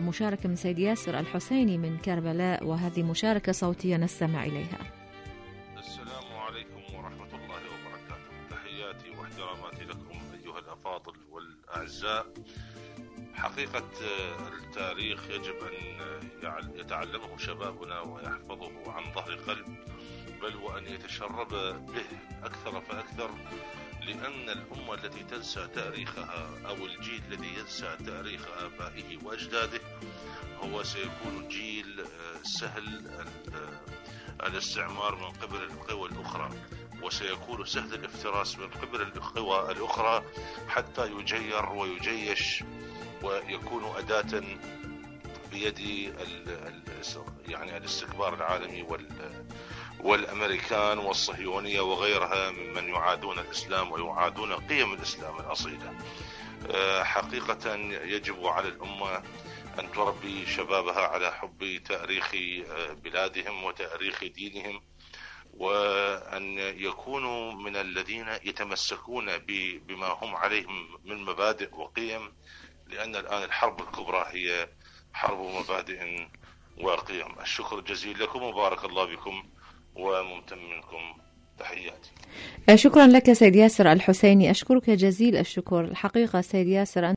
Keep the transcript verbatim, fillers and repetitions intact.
مشاركة من سيد ياسر الحسيني من كربلاء، وهذه مشاركة صوتية نستمع إليها. السلام عليكم ورحمة الله وبركاته. تحياتي واحتراماتي لكم أيها الأفاضل والأعزاء. حقيقة التاريخ يجب أن يتعلمه شبابنا ويحفظه عن ظهر قلب، بل وأن يتشرب به أكثر فأكثر، لأن الأمة التي تنسى تاريخها أو الجيل الذي ينسى تاريخ آبائه وأجداده هو سيكون جيل سهل الاستعمار من قبل القوى الأخرى، وسيكون سهل الافتراس من قبل القوى الأخرى حتى يجير ويجيش ويكون أداة بيد يعني الاستكبار العالمي والأمريكان والصهيونية وغيرها ممن يعادون الإسلام ويعادون قيم الإسلام الأصيلة. حقيقة يجب على الأمة أن تربي شبابها على حب تاريخ بلادهم وتاريخ دينهم، وأن يكونوا من الذين يتمسكون بما هم عليه من مبادئ وقيم، لأن الآن الحرب الكبرى هي حرب مبادئ وقيم. الشكر الجزيل لكم وبارك الله بكم وممتن منكم. تحياتي. شكرا لك سيد ياسر الحسيني، أشكرك جزيل الشكر. الحقيقة سيد ياسر